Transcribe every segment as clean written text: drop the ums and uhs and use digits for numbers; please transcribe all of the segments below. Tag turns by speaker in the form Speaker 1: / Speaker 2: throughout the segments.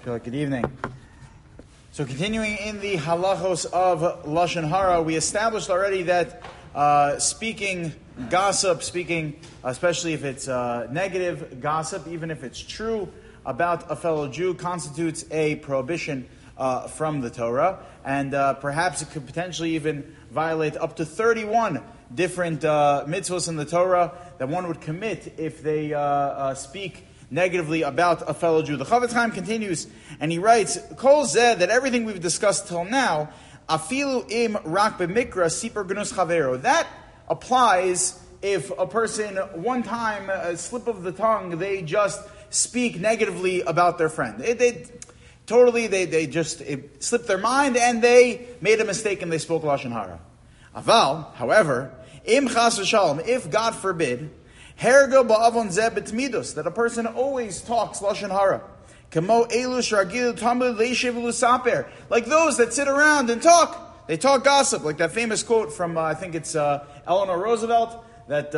Speaker 1: Good evening. So continuing in the halachos of Lashon Hara, we established already that speaking gossip, especially if it's negative gossip, even if it's true about a fellow Jew, constitutes a prohibition from the Torah, and perhaps it could potentially even violate up to 31 different mitzvahs in the Torah that one would commit if they speak negatively about a fellow Jew. The Chofetz Chaim continues, and he writes, Kol zeh, that everything we've discussed till now, afilu im rak b'mikra sipur gnus chavero. That applies if a person, one time, a slip of the tongue, they just speak negatively about their friend. They just slipped their mind, and they made a mistake, and they spoke Lashon Hara. Aval, however, im chas v'shalom, if God forbid, hergo ba'avon zeh b'tmidus, that a person always talks Lashon Hara. Kamo elu shargilu tamud leishev lusaper, like those that sit around and talk. They talk gossip, like that famous quote from, I think it's Eleanor Roosevelt, that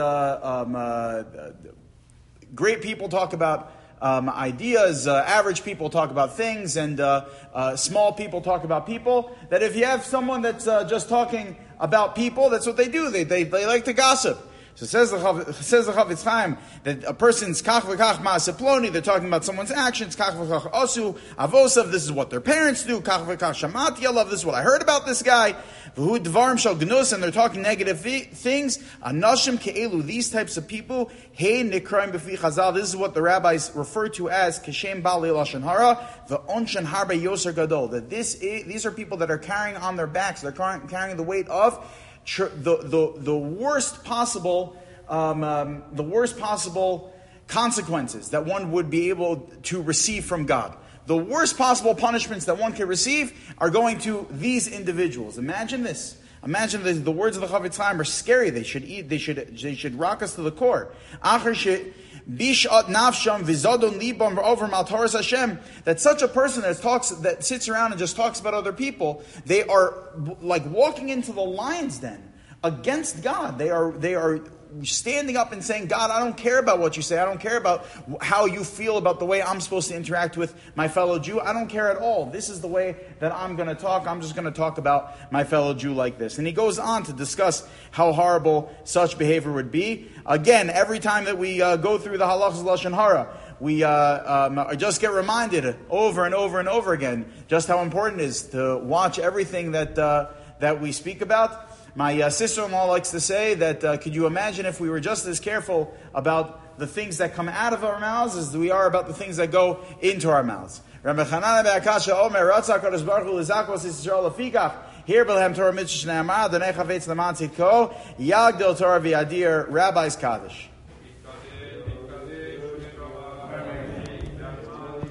Speaker 1: great people talk about ideas, average people talk about things, and small people talk about people. That if you have someone that's just talking about people, that's what they do. They like to gossip. So says the Chofetz Chaim that a person's kach v'kach ma'aseh ploni, they're talking about someone's actions, kach v'kach osu avosav, this is what their parents do, kach v'kach shamati alav, this is what I heard about this guy, v'hu dvarim shel gnus, and they're talking negative things, anashim ke'elu, these types of people, hey nikraim b'fi chazal, this is what the rabbis refer to as keshem ba'alei lashon hara, v'onshan harbe yoser gadol, that these are people that are carrying on their backs, they're carrying the weight of the worst possible consequences that one would be able to receive from God. The worst possible punishments that one can receive are going to these individuals. Imagine this. Imagine the words of the Chofetz Chaim are scary. They should rock us to the core. Bishat nafsham vizadon libam over maltaras Hashem. That such a person that sits around and just talks about other people, they are like walking into the lion's den against God. They are standing up and saying, God, I don't care about what you say. I don't care about how you feel about the way I'm supposed to interact with my fellow Jew. I don't care at all. This is the way that I'm going to talk. I'm just going to talk about my fellow Jew like this. And he goes on to discuss how horrible such behavior would be. Again, every time that we go through the halachas of Lashon Hara, we just get reminded over and over and over again just how important it is to watch everything that we speak about. My sister-in-law likes to say that, could you imagine if we were just as careful about the things that come out of our mouths as we are about the things that go into our mouths? Rabbi Chananah be'Akasha Omer, Ratzah HaKadosh Baruch Hu l'zakos Yisrael lefikach, here B'lehem Torah Mitzvah Shneimah, Donei Chavetz L'man Tzidko, Yagdil Torah V'yadir, Rabbi's Kaddish.